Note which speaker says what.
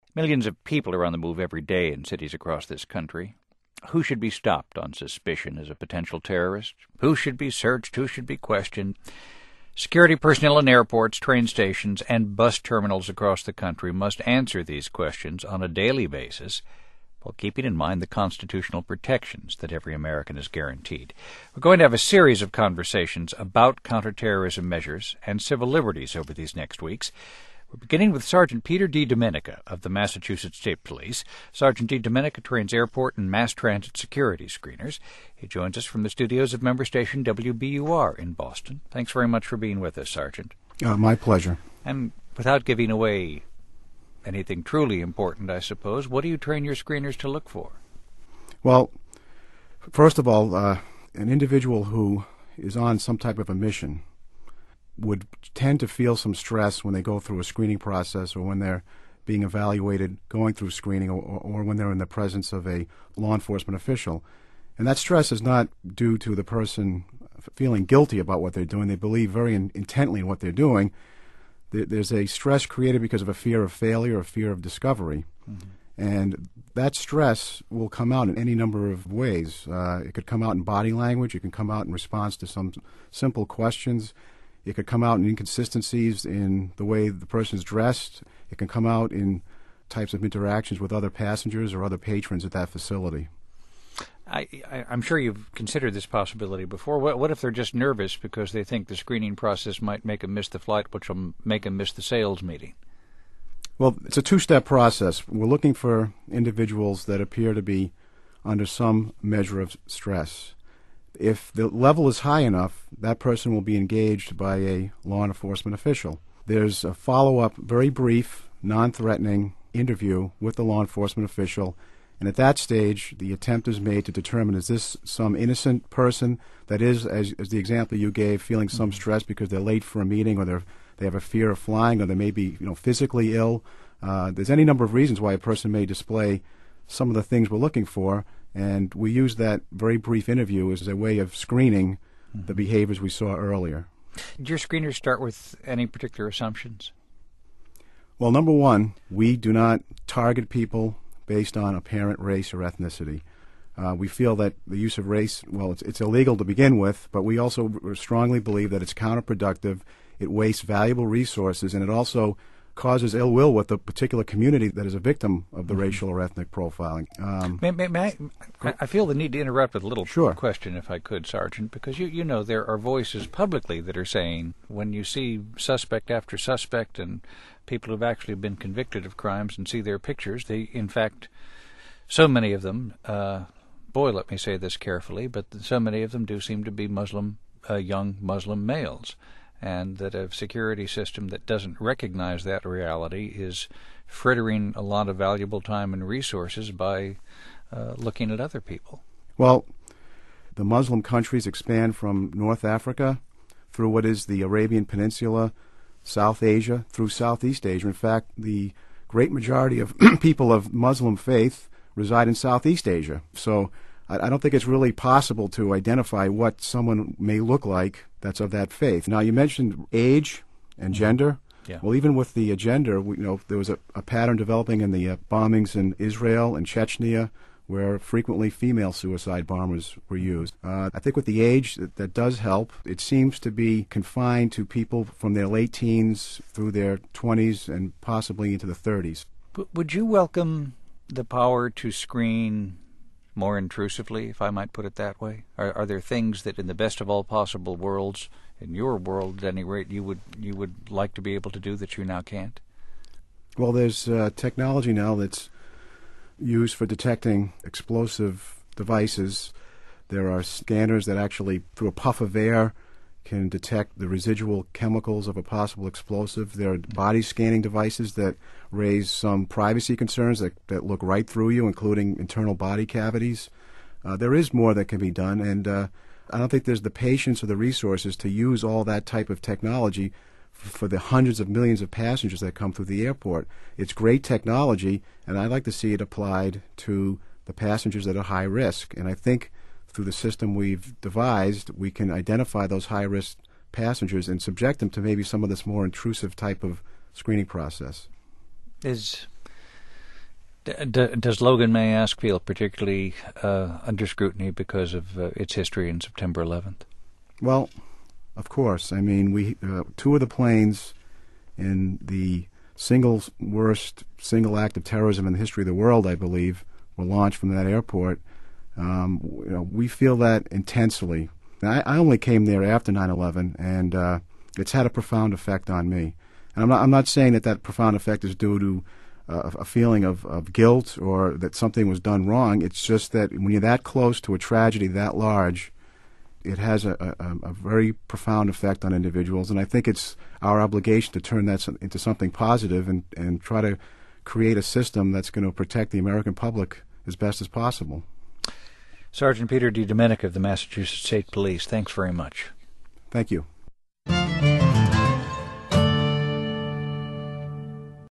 Speaker 1: Millions of people are on the move every day in cities across this country. Who should be stopped on suspicion as a potential terrorist? Who should be searched? Who should be questioned? Security personnel in airports, train stations, and bus terminals across the country must answer these questions on a daily basis while keeping in mind the constitutional protections that every American is guaranteed. We're going to have a series of conversations about counterterrorism measures and civil liberties over these next weeks. We're beginning with Sergeant Peter DiDomenica of the Massachusetts State Police. Sergeant DiDomenica trains airport and mass transit security screeners. He joins us from the studios of member station WBUR in Boston. Thanks very much for being with us, Sergeant.
Speaker 2: My pleasure.
Speaker 1: And without giving away anything truly important, I suppose, what do you train your screeners to look for?
Speaker 2: Well, first of all, an individual who is on some type of a mission would tend to feel some stress when they go through a screening process or when they're being evaluated going through screening or when they're in the presence of a law enforcement official. And that stress is not due to the person feeling guilty about what they're doing. They believe very intently in what they're doing. There's a stress created because of a fear of failure or fear of discovery. Mm-hmm. And that stress will come out in any number of ways. It could come out in body language. It can come out in response to some simple questions. It could come out in inconsistencies in the way the person's dressed. It can come out in types of interactions with other passengers or other patrons at that facility.
Speaker 1: I'm sure you've considered this possibility before. What if they're just nervous because they think the screening process might make them miss the flight, which will make them miss the sales meeting?
Speaker 2: Well, it's a two-step process. We're looking for individuals that appear to be under some measure of stress. If the level is high enough, that person will be engaged by a law enforcement official. There's a follow-up, very brief, non-threatening interview with the law enforcement official, and at that stage, the attempt is made to determine, is this some innocent person that is, as the example you gave, feeling some stress because they're late for a meeting or they have a fear of flying or they may be physically ill. There's any number of reasons why a person may display some of the things we're looking for, and we use that very brief interview as a way of screening the behaviors we saw earlier.
Speaker 1: Did your screeners start with any particular assumptions?
Speaker 2: Well, number one, we do not target people based on apparent race or ethnicity. We feel that the use of race, well, it's illegal to begin with, but we also strongly believe that it's counterproductive. It wastes valuable resources, and it also causes ill will with the particular community that is a victim of the racial or ethnic profiling.
Speaker 1: I feel the need to interrupt with a little
Speaker 2: Sure.
Speaker 1: question, if I could, Sergeant, because you know there are voices publicly that are saying when you see suspect after suspect and people who've actually been convicted of crimes and see their pictures, they, in fact, so many of them, let me say this carefully, but so many of them do seem to be young Muslim males. And that a security system that doesn't recognize that reality is frittering a lot of valuable time and resources by looking at other people.
Speaker 2: Well, the Muslim countries expand from North Africa through what is the Arabian Peninsula, South Asia, through Southeast Asia. In fact, the great majority of people of Muslim faith reside in Southeast Asia. So I don't think it's really possible to identify what someone may look like that's of that faith. Now, you mentioned age and gender.
Speaker 1: Yeah.
Speaker 2: Well, even with the gender, there was a pattern developing in the bombings in Israel and Chechnya where frequently female suicide bombers were used. I think with the age, that does help. It seems to be confined to people from their late teens through their 20s and possibly into the 30s.
Speaker 1: Would you welcome the power to screen more intrusively, if I might put it that way? Are there things that in the best of all possible worlds, in your world at any rate, you would like to be able to do that you now can't?
Speaker 2: Well, there's technology now that's used for detecting explosive devices. There are scanners that actually, through a puff of air, can detect the residual chemicals of a possible explosive. There are body scanning devices that raise some privacy concerns that look right through you, including internal body cavities. There is more that can be done, and I don't think there's the patience or the resources to use all that type of technology for the hundreds of millions of passengers that come through the airport. It's great technology, and I'd like to see it applied to the passengers that are high risk. And I think through the system we've devised, we can identify those high-risk passengers and subject them to maybe some of this more intrusive type of screening process.
Speaker 1: Is Does Logan, may I ask, feel particularly under scrutiny because of its history in September 11th?
Speaker 2: Well, of course. I mean, we two of the planes in the worst single act of terrorism in the history of the world, I believe, were launched from that airport. We feel that intensely. I only came there after 9/11, and it's had a profound effect on me. And I'm not saying that profound effect is due to a feeling of guilt or that something was done wrong. It's just that when you're that close to a tragedy that large, it has a very profound effect on individuals. And I think it's our obligation to turn that into something positive and try to create a system that's going to protect the American public as best as possible.
Speaker 1: Sergeant Peter DiDomenico of the Massachusetts State Police, thanks very much.
Speaker 2: Thank you.